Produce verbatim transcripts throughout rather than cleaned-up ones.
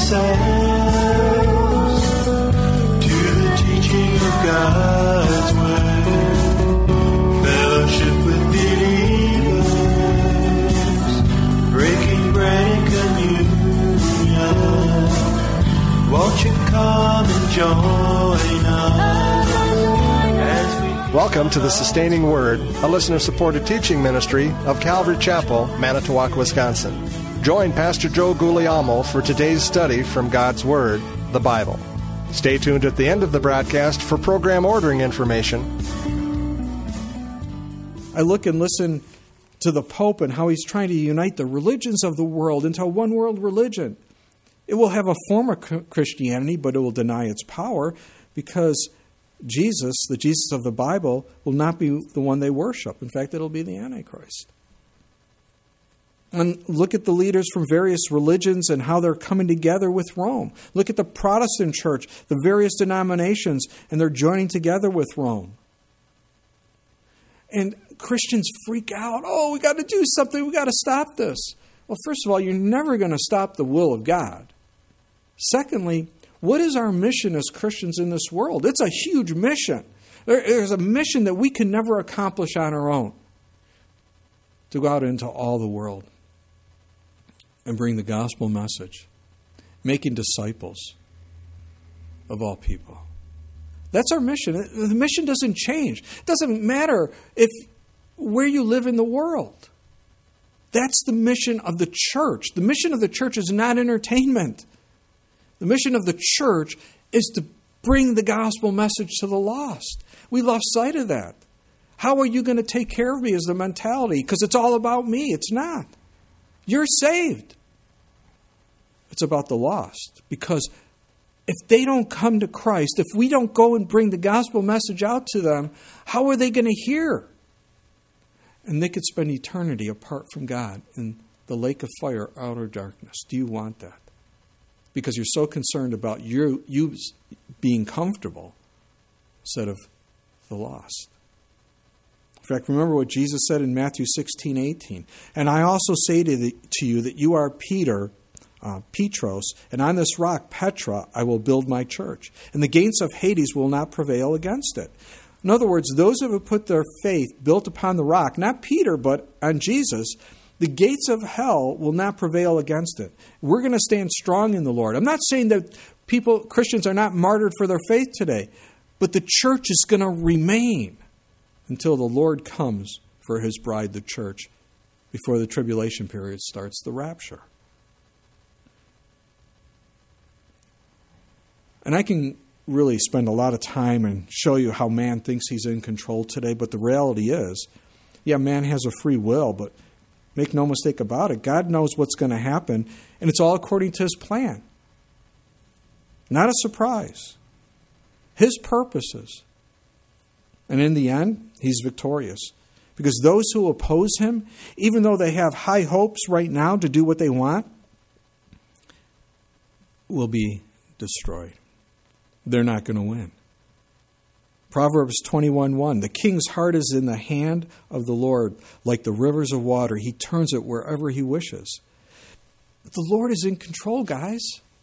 ourselves to the teaching of God's Word, fellowship with believers, breaking bread and communion. Won't you come and join us as we... Welcome to the Sustaining Word, a listener-supported teaching ministry of Calvary Chapel, Manitowoc, Wisconsin. Join Pastor Joe Guglielmo for today's study from God's Word, the Bible. Stay tuned at the end of the broadcast for program ordering information. I look and listen to the Pope and how he's trying to unite the religions of the world into a one-world religion. It will have a form of Christianity, but it will deny its power because Jesus, the Jesus of the Bible, will not be the one they worship. In fact, it'll be the Antichrist. And look at the leaders from various religions and how they're coming together with Rome. Look at the Protestant church, the various denominations, and they're joining together with Rome. And Christians freak out. Oh, we got to do something. We got to stop this. Well, first of all, you're never going to stop the will of God. Secondly, what is our mission as Christians in this world? It's a huge mission. There's a mission that we can never accomplish on our own. To go out into all the world and bring the gospel message, making disciples of all people. That's our mission. The mission doesn't change. It doesn't matter if where you live in the world. That's the mission of the church. The mission of the church is not entertainment. The mission of the church is to bring the gospel message to the lost. We lost sight of that. How are you going to take care of me is the mentality, because it's all about me. It's not. You're saved. It's about the lost. Because if they don't come to Christ, if we don't go and bring the gospel message out to them, how are they going to hear? And they could spend eternity apart from God in the lake of fire, outer darkness. Do you want that? Because you're so concerned about you, you being comfortable instead of the lost. In fact, remember what Jesus said in Matthew sixteen eighteen. And I also say to, the, to you that you are Peter, uh, Petros, and on this rock, Petra, I will build my church. And the gates of Hades will not prevail against it. In other words, those who have put their faith built upon the rock, not Peter, but on Jesus, the gates of hell will not prevail against it. We're going to stand strong in the Lord. I'm not saying that people, Christians, are not martyred for their faith today, but the church is going to remain until the Lord comes for his bride, the church, before the tribulation period starts, the rapture. And I can really spend a lot of time and show you how man thinks he's in control today, but the reality is, yeah, man has a free will, but make no mistake about it, God knows what's going to happen, and it's all according to his plan. Not a surprise. His purposes. And in the end, he's victorious. Because those who oppose him, even though they have high hopes right now to do what they want, will be destroyed. They're not going to win. Proverbs twenty-one one, the king's heart is in the hand of the Lord, like the rivers of water. He turns it wherever he wishes. The Lord is in control, guys.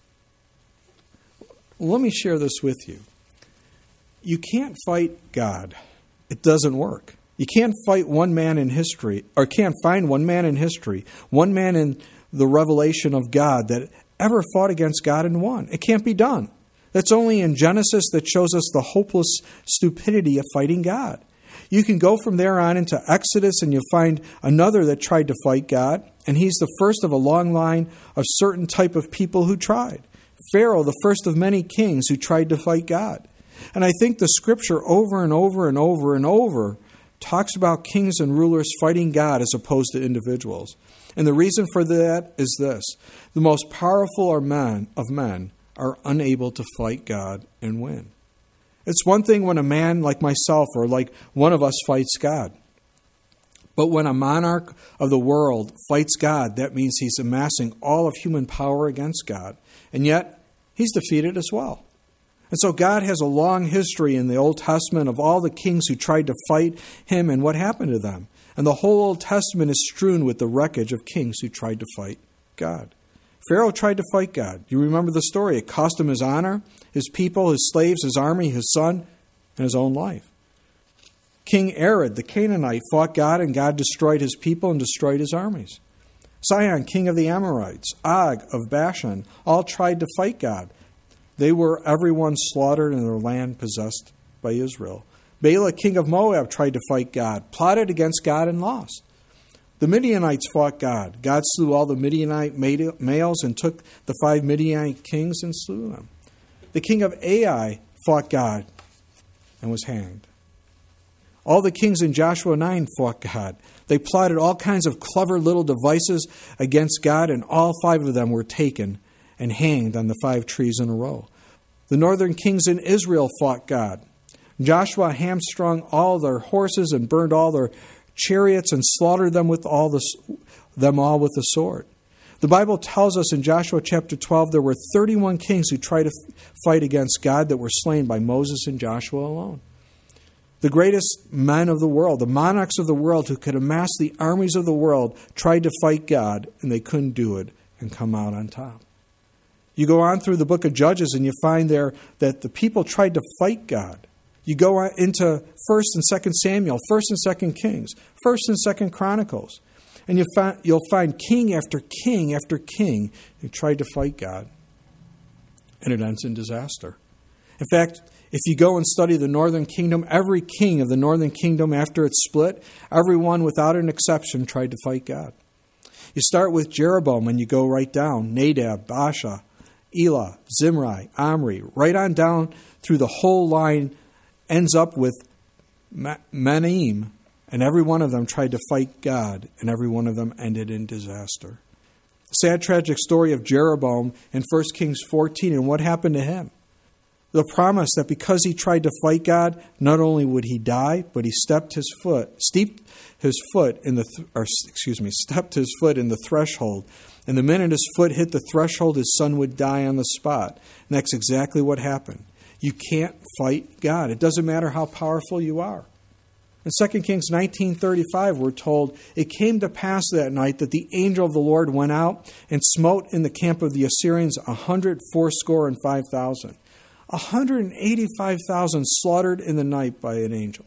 Let me share this with you. You can't fight God. It doesn't work. You can't fight one man in history, or can't find one man in history, one man in the revelation of God that ever fought against God and won. It can't be done. That's only in Genesis that shows us the hopeless stupidity of fighting God. You can go from there on into Exodus and you'll find another that tried to fight God, and he's the first of a long line of certain type of people who tried. Pharaoh, the first of many kings who tried to fight God. And I think the scripture over and over and over and over talks about kings and rulers fighting God as opposed to individuals. And the reason for that is this. The most powerful are men of men are unable to fight God and win. It's one thing when a man like myself or like one of us fights God. But when a monarch of the world fights God, that means he's amassing all of human power against God. And yet, he's defeated as well. And so God has a long history in the Old Testament of all the kings who tried to fight him and what happened to them. And the whole Old Testament is strewn with the wreckage of kings who tried to fight God. Pharaoh tried to fight God. You remember the story. It cost him his honor, his people, his slaves, his army, his son, and his own life. King Herod, the Canaanite, fought God, and God destroyed his people and destroyed his armies. Sihon, king of the Amorites, Og of Bashan, all tried to fight God. They were everyone slaughtered and their land possessed by Israel. Balak, king of Moab, tried to fight God, plotted against God, and lost. The Midianites fought God. God slew all the Midianite males and took the five Midianite kings and slew them. The king of Ai fought God and was hanged. All the kings in Joshua nine fought God. They plotted all kinds of clever little devices against God, and all five of them were taken and hanged on the five trees in a row. The northern kings in Israel fought God. Joshua hamstrung all their horses and burned all their chariots and slaughtered them with all the, them all with the sword. The Bible tells us in Joshua chapter twelve there were thirty-one kings who tried to fight against God that were slain by Moses and Joshua alone. The greatest men of the world, the monarchs of the world who could amass the armies of the world, tried to fight God, and they couldn't do it and come out on top. You go on through the book of Judges and you find there that the people tried to fight God. You go on into First and Second Samuel, First and Second Kings, First and Second Chronicles, and you find, you'll find king after king after king who tried to fight God, and it ends in disaster. In fact, if you go and study the northern kingdom, every king of the northern kingdom after it split, everyone without an exception tried to fight God. You start with Jeroboam and you go right down, Nadab, Baasha, Elah, Zimri, Omri, right on down through the whole line, ends up with Menahem, and every one of them tried to fight God, and every one of them ended in disaster. Sad, tragic story of Jeroboam in First Kings fourteen, and what happened to him? The promise that because he tried to fight God, not only would he die, but he stepped his foot, steeped his foot in the, th- or excuse me, stepped his foot in the threshold. And the minute his foot hit the threshold, his son would die on the spot. And that's exactly what happened. You can't fight God. It doesn't matter how powerful you are. In Second Kings nineteen thirty-five, we're told, it came to pass that night that the angel of the Lord went out and smote in the camp of the Assyrians a hundred fourscore and five thousand. one hundred eighty-five thousand slaughtered in the night by an angel.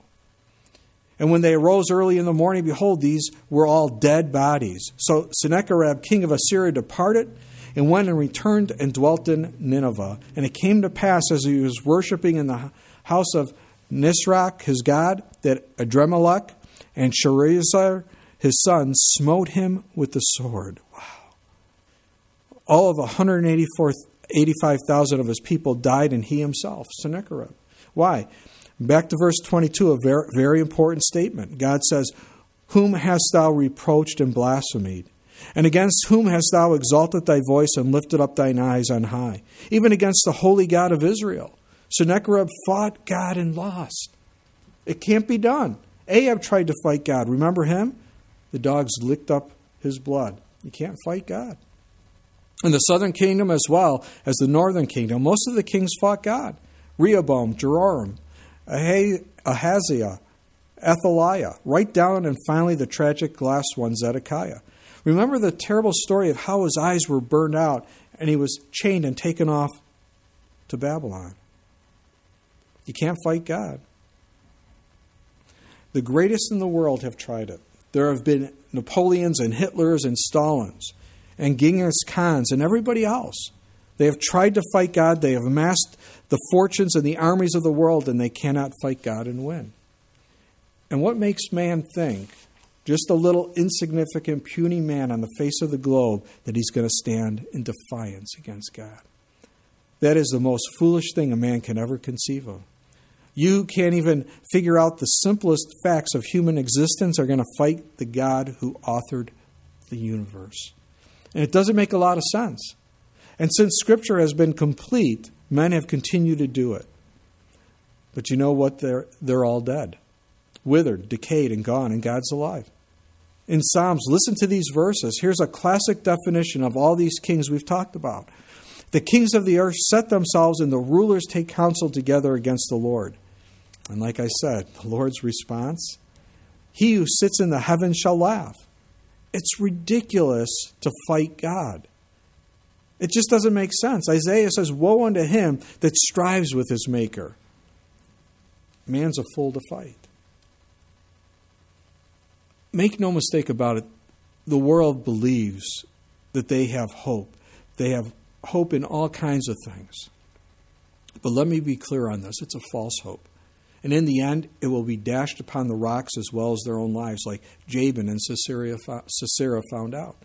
And when they arose early in the morning, behold, these were all dead bodies. So Sennacherib, king of Assyria, departed and went and returned and dwelt in Nineveh. And it came to pass, as he was worshiping in the house of Nisroch, his god, that Adremelech and Sharezer, his son, smote him with the sword. Wow. All of one hundred eighty-five thousand of his people died, and he himself, Sennacherib. Why? Back to verse twenty-two, a very, very important statement. God says, whom hast thou reproached and blasphemed? And against whom hast thou exalted thy voice and lifted up thine eyes on high? Even against the holy God of Israel. Sennacherib fought God and lost. It can't be done. Ahab tried to fight God. Remember him? The dogs licked up his blood. You can't fight God. In the southern kingdom as well as the northern kingdom, most of the kings fought God. Rehoboam, Jehoram, Ahaziah, Athaliah, right down, and finally the tragic last one, Zedekiah. Remember the terrible story of how his eyes were burned out and he was chained and taken off to Babylon. You can't fight God. The greatest in the world have tried it. There have been Napoleons and Hitlers and Stalins and Genghis Khans and everybody else. They have tried to fight God. They have amassed the fortunes and the armies of the world, and they cannot fight God and win. And what makes man think, just a little insignificant, puny man on the face of the globe, that he's going to stand in defiance against God? That is the most foolish thing a man can ever conceive of. You can't even figure out the simplest facts of human existence are going to fight the God who authored the universe. And it doesn't make a lot of sense. And since Scripture has been complete, men have continued to do it. But you know what? They're, they're all dead, withered, decayed, and gone, and God's alive. In Psalms, listen to these verses. Here's a classic definition of all these kings we've talked about. The kings of the earth set themselves, and the rulers take counsel together against the Lord. And like I said, the Lord's response, he who sits in the heavens shall laugh. It's ridiculous to fight God. It just doesn't make sense. Isaiah says, woe unto him that strives with his maker. Man's a fool to fight. Make no mistake about it, the world believes that they have hope. They have hope in all kinds of things. But let me be clear on this. It's a false hope. And in the end, it will be dashed upon the rocks as well as their own lives, like Jabin and Sisera found out.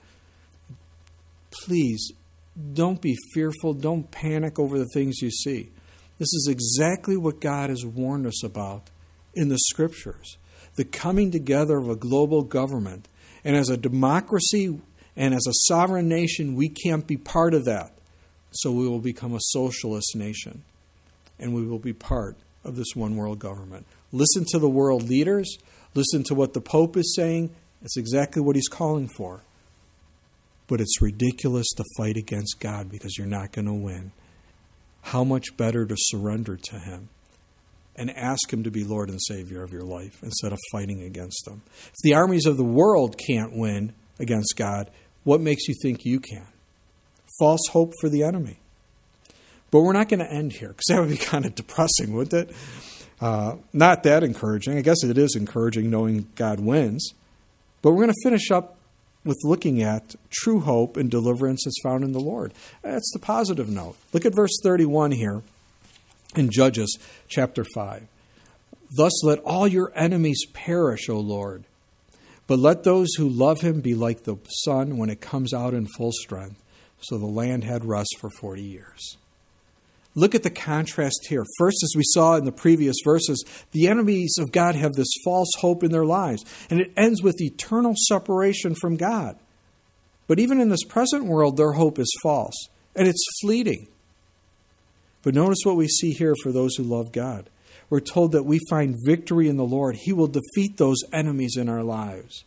Please, don't be fearful. Don't panic over the things you see. This is exactly what God has warned us about in the Scriptures. The coming together of a global government. And as a democracy and as a sovereign nation, we can't be part of that. So we will become a socialist nation. And we will be part of this one world government. Listen to the world leaders. Listen to what the Pope is saying. It's exactly what he's calling for. But it's ridiculous to fight against God because you're not going to win. How much better to surrender to him and ask him to be Lord and Savior of your life instead of fighting against him. If the armies of the world can't win against God, what makes you think you can? False hope for the enemy. But we're not going to end here because that would be kind of depressing, wouldn't it? Uh, not that encouraging. I guess it is encouraging knowing God wins. But we're going to finish up with looking at true hope and deliverance that's found in the Lord. That's the positive note. Look at verse thirty-one here in Judges chapter five. Thus let all your enemies perish, O Lord, but let those who love him be like the sun when it comes out in full strength. So the land had rest for forty years. Look at the contrast here. First, as we saw in the previous verses, the enemies of God have this false hope in their lives, and it ends with eternal separation from God. But even in this present world, their hope is false, and it's fleeting. But notice what we see here for those who love God. We're told that we find victory in the Lord. He will defeat those enemies in our lives.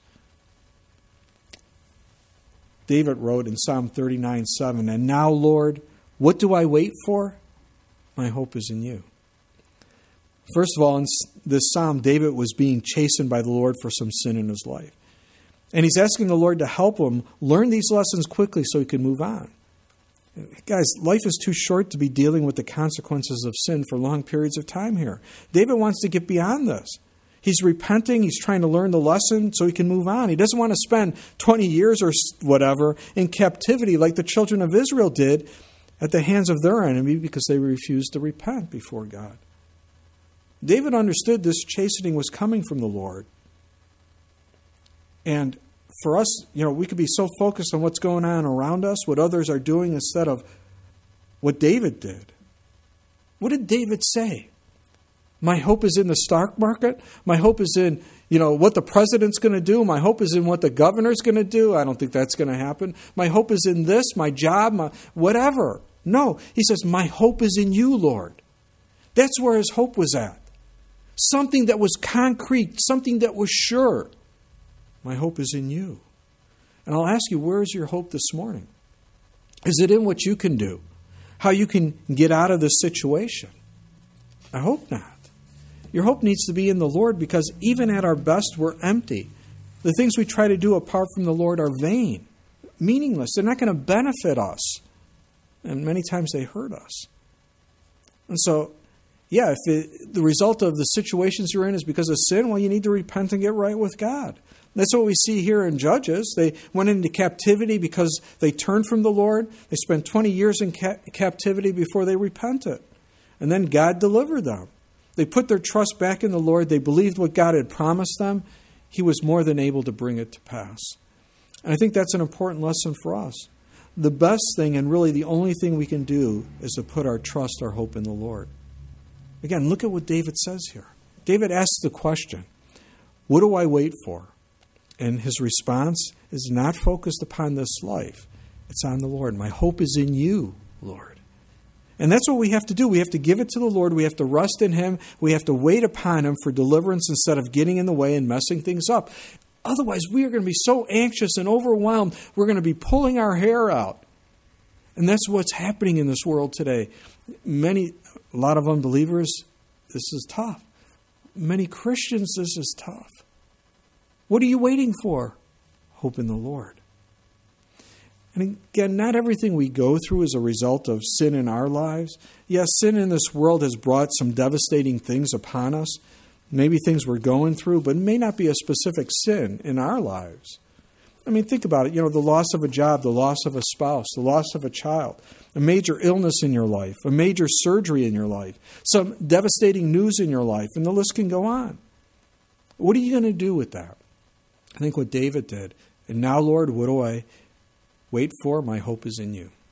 David wrote in Psalm thirty-nine seven, and now, Lord, what do I wait for? My hope is in you. First of all, in this psalm, David was being chastened by the Lord for some sin in his life. And he's asking the Lord to help him learn these lessons quickly so he can move on. Guys, life is too short to be dealing with the consequences of sin for long periods of time here. David wants to get beyond this. He's repenting. He's trying to learn the lesson so he can move on. He doesn't want to spend twenty years or whatever in captivity like the children of Israel did at the hands of their enemy because they refused to repent before God. David understood this chastening was coming from the Lord. And for us, you know, we could be so focused on what's going on around us, what others are doing, instead of what David did. What did David say? My hope is in the stock market. My hope is in, you know, what the president's going to do. My hope is in what the governor's going to do. I don't think that's going to happen. My hope is in this, my job, my whatever. No, he says, my hope is in you, Lord. That's where his hope was at. Something that was concrete, something that was sure. My hope is in you. And I'll ask you, where is your hope this morning? Is it in what you can do? How you can get out of this situation? I hope not. Your hope needs to be in the Lord because even at our best, we're empty. The things we try to do apart from the Lord are vain, meaningless. They're not going to benefit us. And many times they hurt us. And so, yeah, if it, the result of the situations you're in is because of sin, well, you need to repent and get right with God. That's what we see here in Judges. They went into captivity because they turned from the Lord. They spent twenty years in ca- captivity before they repented. And then God delivered them. They put their trust back in the Lord. They believed what God had promised them. He was more than able to bring it to pass. And I think that's an important lesson for us. The best thing, and really the only thing we can do, is to put our trust, our hope in the Lord. Again, look at what David says here. David asks the question, what do I wait for? And his response is not focused upon this life. It's on the Lord. My hope is in you, Lord. And that's what we have to do. We have to give it to the Lord. We have to rest in him. We have to wait upon him for deliverance instead of getting in the way and messing things up. Otherwise, we are going to be so anxious and overwhelmed, we're going to be pulling our hair out. And that's what's happening in this world today. Many, a lot of unbelievers, this is tough. Many Christians, this is tough. What are you waiting for? Hope in the Lord. And again, not everything we go through is a result of sin in our lives. Yes, sin in this world has brought some devastating things upon us, maybe things we're going through, but it may not be a specific sin in our lives. I mean, think about it. You know, the loss of a job, the loss of a spouse, the loss of a child, a major illness in your life, a major surgery in your life, some devastating news in your life, and the list can go on. What are you going to do with that? I think what David did. And now, Lord, what do I wait for? My hope is in you.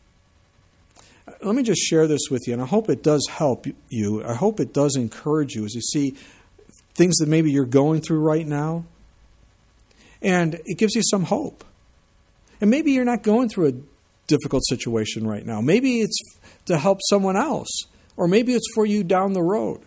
Let me just share this with you, and I hope it does help you. I hope it does encourage you as you see things that maybe you're going through right now. And it gives you some hope. And maybe you're not going through a difficult situation right now. Maybe it's to help someone else. Or maybe it's for you down the road.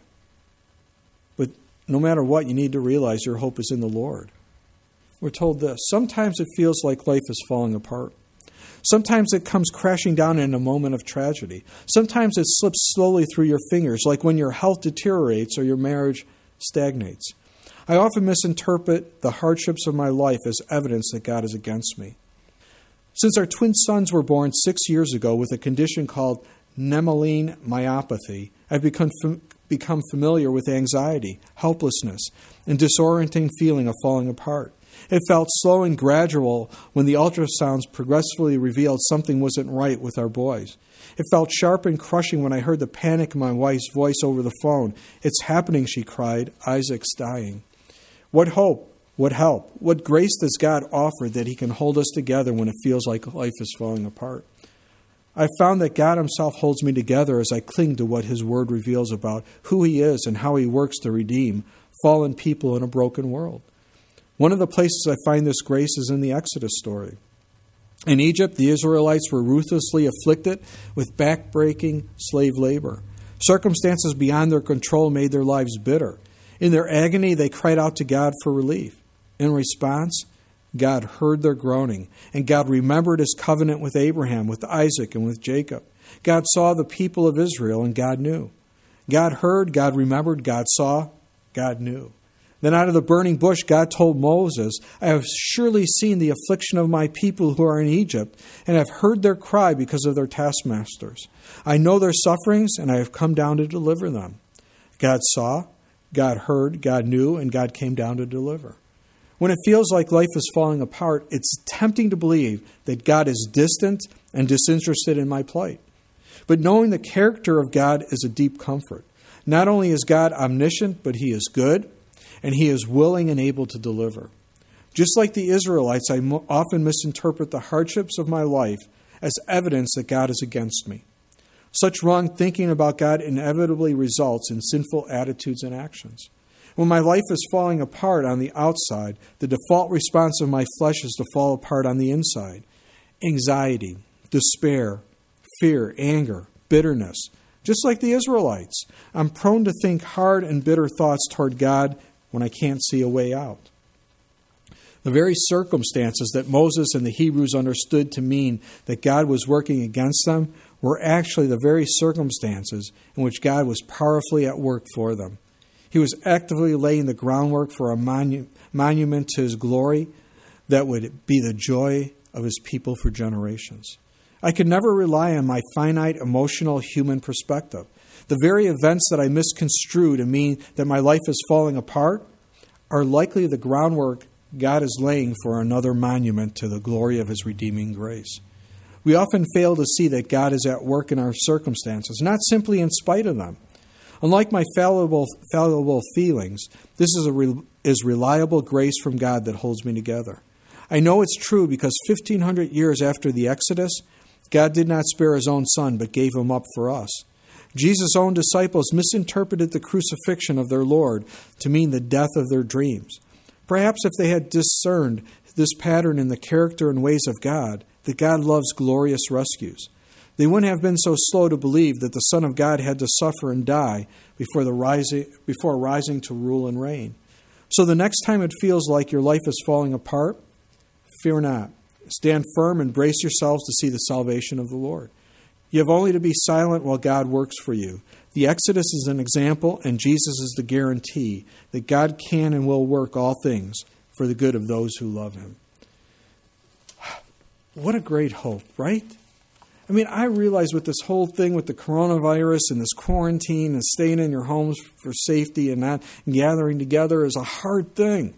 But no matter what, you need to realize your hope is in the Lord. We're told this. Sometimes it feels like life is falling apart. Sometimes it comes crashing down in a moment of tragedy. Sometimes it slips slowly through your fingers, like when your health deteriorates or your marriage stagnates. I often misinterpret the hardships of my life as evidence that God is against me. Since our twin sons were born six years ago with a condition called Nemaline myopathy, I've become, become familiar with anxiety, helplessness, and disorienting feeling of falling apart. It felt slow and gradual when the ultrasounds progressively revealed something wasn't right with our boys. It felt sharp and crushing when I heard the panic in my wife's voice over the phone. "It's happening," she cried. "Isaac's dying." What hope, what help, what grace does God offer that He can hold us together when it feels like life is falling apart? I've found that God Himself holds me together as I cling to what His Word reveals about who He is and how He works to redeem fallen people in a broken world. One of the places I find this grace is in the Exodus story. In Egypt, the Israelites were ruthlessly afflicted with backbreaking slave labor. Circumstances beyond their control made their lives bitter. In their agony, they cried out to God for relief. In response, God heard their groaning, and God remembered His covenant with Abraham, with Isaac, and with Jacob. God saw the people of Israel, and God knew. God heard, God remembered, God saw, God knew. Then out of the burning bush, God told Moses, "I have surely seen the affliction of my people who are in Egypt, and have heard their cry because of their taskmasters. I know their sufferings, and I have come down to deliver them." God saw, God heard, God knew, and God came down to deliver. When it feels like life is falling apart, it's tempting to believe that God is distant and disinterested in my plight. But knowing the character of God is a deep comfort. Not only is God omniscient, but He is good, and He is willing and able to deliver. Just like the Israelites, I often misinterpret the hardships of my life as evidence that God is against me. Such wrong thinking about God inevitably results in sinful attitudes and actions. When my life is falling apart on the outside, the default response of my flesh is to fall apart on the inside. Anxiety, despair, fear, anger, bitterness. Just like the Israelites, I'm prone to think hard and bitter thoughts toward God when I can't see a way out. The very circumstances that Moses and the Hebrews understood to mean that God was working against them were actually the very circumstances in which God was powerfully at work for them. He was actively laying the groundwork for a monu- monument to His glory that would be the joy of His people for generations. I could never rely on my finite, emotional, human perspective. The very events that I misconstrue to mean that my life is falling apart are likely the groundwork God is laying for another monument to the glory of His redeeming grace. We often fail to see that God is at work in our circumstances, not simply in spite of them. Unlike my fallible, fallible feelings, this is a re, is reliable grace from God that holds me together. I know it's true because fifteen hundred years after the Exodus, God did not spare His own Son, but gave Him up for us. Jesus' own disciples misinterpreted the crucifixion of their Lord to mean the death of their dreams. Perhaps if they had discerned this pattern in the character and ways of God, that God loves glorious rescues, they wouldn't have been so slow to believe that the Son of God had to suffer and die before the rising, before rising to rule and reign. So the next time it feels like your life is falling apart, fear not. Stand firm and brace yourselves to see the salvation of the Lord. You have only to be silent while God works for you. The Exodus is an example, and Jesus is the guarantee that God can and will work all things for the good of those who love Him. What a great hope, right? I mean, I realize with this whole thing with the coronavirus and this quarantine and staying in your homes for safety and not gathering together is a hard thing.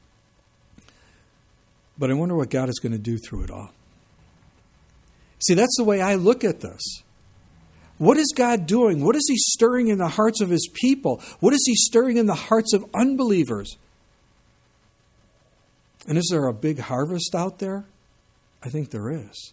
But I wonder what God is going to do through it all. See, that's the way I look at this. What is God doing? What is He stirring in the hearts of His people? What is He stirring in the hearts of unbelievers? And is there a big harvest out there? I think there is.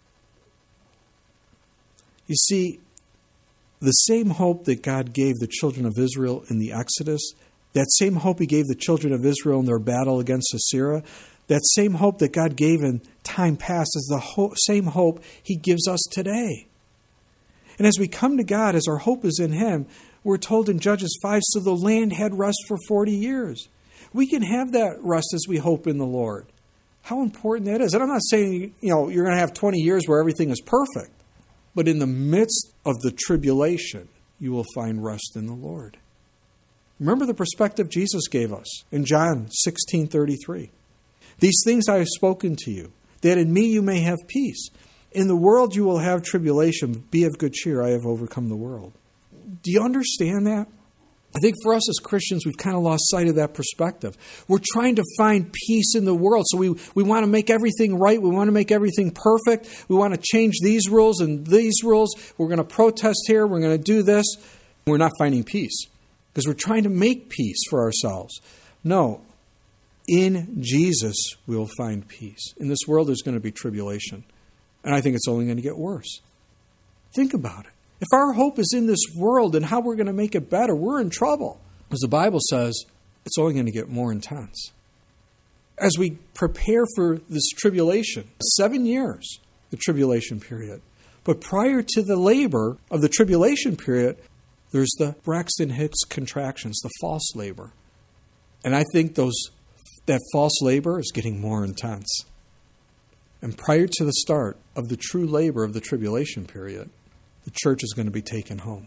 You see, the same hope that God gave the children of Israel in the Exodus, that same hope He gave the children of Israel in their battle against Assyria, that same hope that God gave in time past is the ho- same hope He gives us today. And as we come to God, as our hope is in Him, we're told in Judges five, so the land had rest for forty years. We can have that rest as we hope in the Lord. How important that is. And I'm not saying, you know, you're going to have twenty years where everything is perfect. But in the midst of the tribulation, you will find rest in the Lord. Remember the perspective Jesus gave us in John sixteen thirty-three. These things I have spoken to you, that in me you may have peace. In the world you will have tribulation, but be of good cheer, I have overcome the world. Do you understand that? I think for us as Christians, we've kind of lost sight of that perspective. We're trying to find peace in the world, so we, we want to make everything right. We want to make everything perfect. We want to change these rules and these rules. We're going to protest here. We're going to do this. We're not finding peace because we're trying to make peace for ourselves. No, in Jesus we will find peace. In this world there's going to be tribulation, and I think it's only going to get worse. Think about it. If our hope is in this world and how we're going to make it better, we're in trouble. As the Bible says, it's only going to get more intense. As we prepare for this tribulation, seven years, the tribulation period. But prior to the labor of the tribulation period, there's the Braxton Hicks contractions, the false labor. And I think those that false labor is getting more intense. And prior to the start of the true labor of the tribulation period, the church is going to be taken home.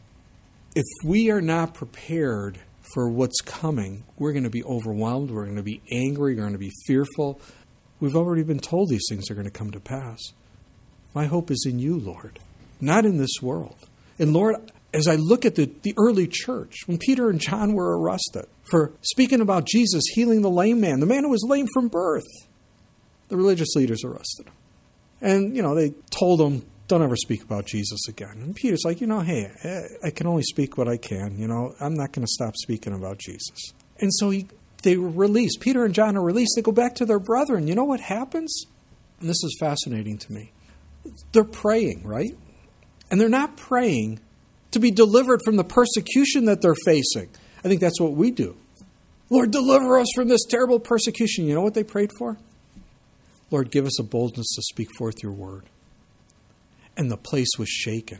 If we are not prepared for what's coming, we're going to be overwhelmed, we're going to be angry, we're going to be fearful. We've already been told these things are going to come to pass. My hope is in you, Lord, not in this world. And Lord, as I look at the, the early church, when Peter and John were arrested for speaking about Jesus healing the lame man, the man who was lame from birth, the religious leaders arrested him. And, you know, they told him, don't ever speak about Jesus again. And Peter's like, you know, hey, I can only speak what I can. You know, I'm not going to stop speaking about Jesus. And so he, they were released. Peter and John are released. They go back to their brethren. You know what happens? And this is fascinating to me. They're praying, right? And they're not praying to be delivered from the persecution that they're facing. I think that's what we do. Lord, deliver us from this terrible persecution. You know what they prayed for? Lord, give us a boldness to speak forth your word. And the place was shaken.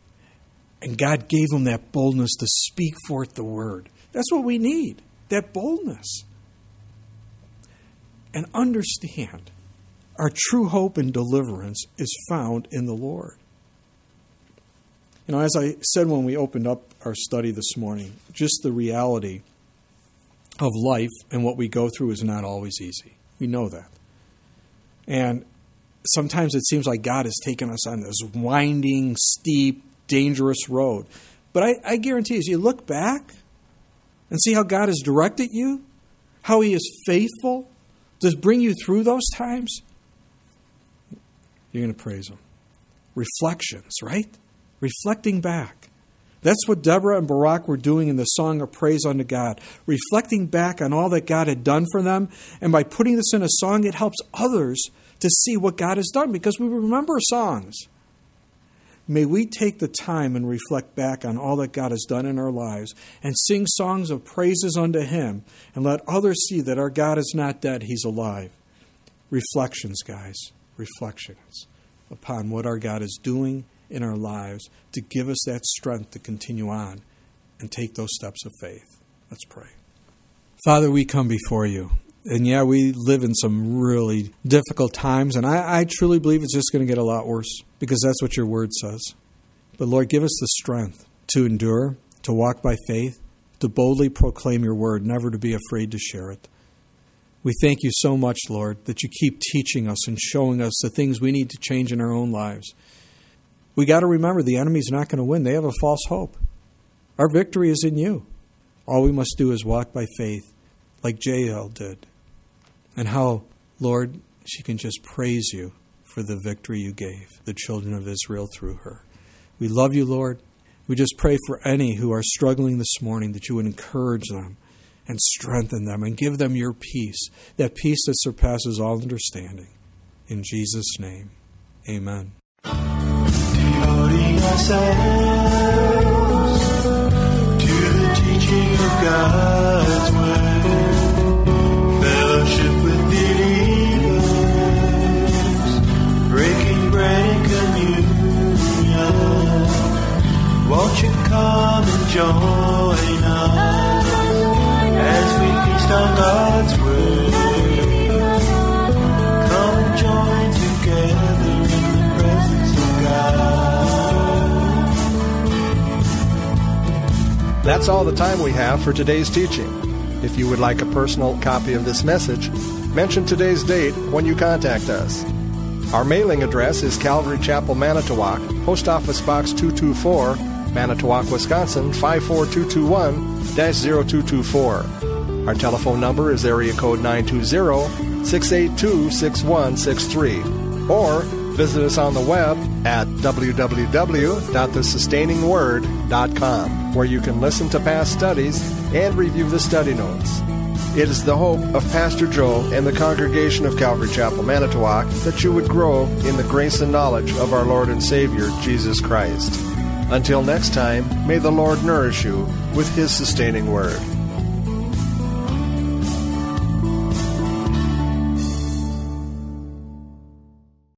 And God gave them that boldness to speak forth the word. That's what we need, that boldness. And understand, our true hope and deliverance is found in the Lord. You know, as I said when we opened up our study this morning, just the reality of life and what we go through is not always easy. We know that. And sometimes it seems like God has taken us on this winding, steep, dangerous road. But I, I guarantee as you look back and see how God has directed you, how He is faithful to bring you through those times, you're going to praise Him. Reflections, right? Reflecting back. That's what Deborah and Barak were doing in the song of praise unto God. Reflecting back on all that God had done for them. And by putting this in a song, it helps others to see what God has done, because we remember songs. May we take the time and reflect back on all that God has done in our lives and sing songs of praises unto Him and let others see that our God is not dead, He's alive. Reflections, guys, reflections upon what our God is doing in our lives to give us that strength to continue on and take those steps of faith. Let's pray. Father, we come before you. And yeah, we live in some really difficult times, and I, I truly believe it's just going to get a lot worse, because that's what your word says. But Lord, give us the strength to endure, to walk by faith, to boldly proclaim your word, never to be afraid to share it. We thank you so much, Lord, that you keep teaching us and showing us the things we need to change in our own lives. We got to remember the enemy's not going to win. They have a false hope. Our victory is in you. All we must do is walk by faith like Jael did. And how, Lord, she can just praise you for the victory you gave the children of Israel through her. We love you, Lord. We just pray for any who are struggling this morning that you would encourage them and strengthen them and give them your peace, that peace that surpasses all understanding. In Jesus' name, amen. Devoting ourselves to the teaching of God's word, fellowship with believers, breaking bread and communion. Won't you come and join us as we feast on God's word? Come and join together in the presence of God. That's all the time we have for today's teaching. If you would like a personal copy of this message, mention today's date when you contact us. Our mailing address is Calvary Chapel, Manitowoc, Post Office Box two two four, Manitowoc, Wisconsin five four two two one dash zero two two four. Our telephone number is area code nine two zero, six eight two, six one six three. Or visit us on the web at w w w dot the sustaining word dot com, where you can listen to past studies and review the study notes. It is the hope of Pastor Joe and the congregation of Calvary Chapel, Manitowoc, that you would grow in the grace and knowledge of our Lord and Savior, Jesus Christ. Until next time, may the Lord nourish you with His sustaining word.